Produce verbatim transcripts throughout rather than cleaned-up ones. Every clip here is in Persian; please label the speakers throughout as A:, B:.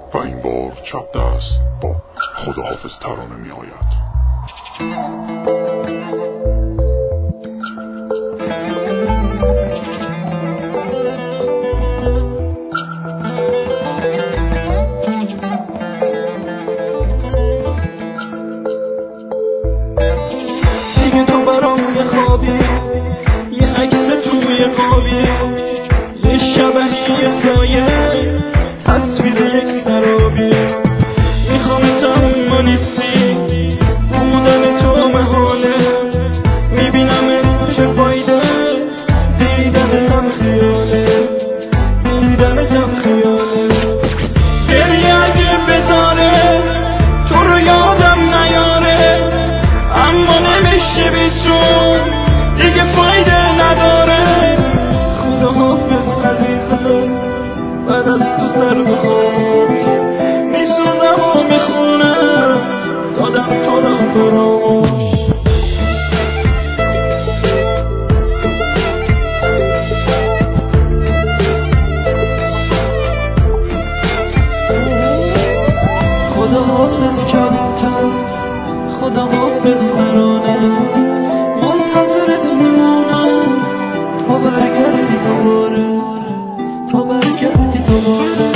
A: و این بار چپ دست با خداحافظ ترانه می آید.
B: دیگه تو برام یه خوابی، یه عکس توی قابی، یه شبهی یه سایه، تصویر یک سرابی. میخوامتم اما نیستی، بودن تو محاله، میبینم چه فایده، دیدنتم خیاله، دیدنتم خیاله. گریه اگه بذاره تو رو یادم نیاره، اما نمیشه بی تو دیگه فایده نداره. خداحافظ عزیزم، بعد از تو سر بخوام میسوزم و میخونم دادم تو را فراموش. خداحافظ کبوتر، خداحافظ ترانه، منتظرت میمونم تا برگردی دوباره، تا برگردی دوباره.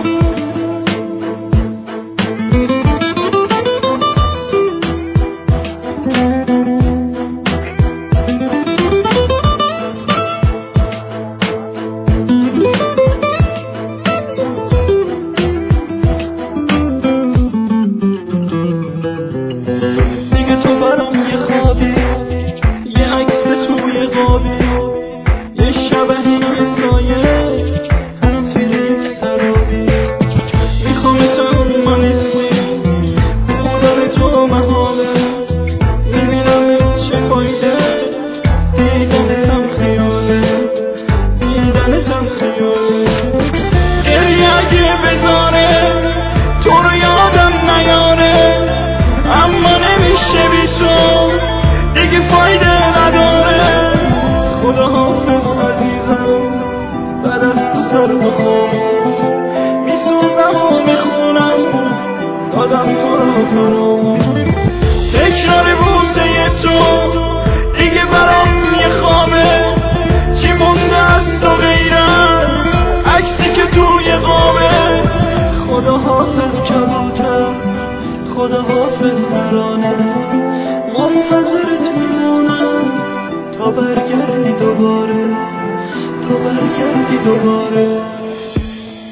B: دیگه تو برام یه خوابی، یه عکس توی قابی، یه شبهی یه سایه، تصویر یک سرابی. میخوامتم اما نیستی، بودن تو محاله، میبینم چه فایده، دیدنتم خیاله، دیدنتم خیاله. گریه اگه بذاره تو رو یادم نیاره، اما نمیشه بی تو دیگه فایده نداره. خداحافظ عزیزم، بعد از تو سر بخوام میسوزم و میخونم دادم تو را فراموش. تکرار بوسه تو دیگه برام یه خوابه، چی مونده از تو غیرت عکسی که توی قابه. خداحافظ کبوتر، خداحافظ ترانه، منتظرت میمونم تا برگردی دوباره، تا برگردی دوباره.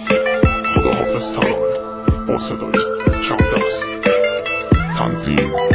A: خداحافظ ترانه با صدای چپ دست. تنظیم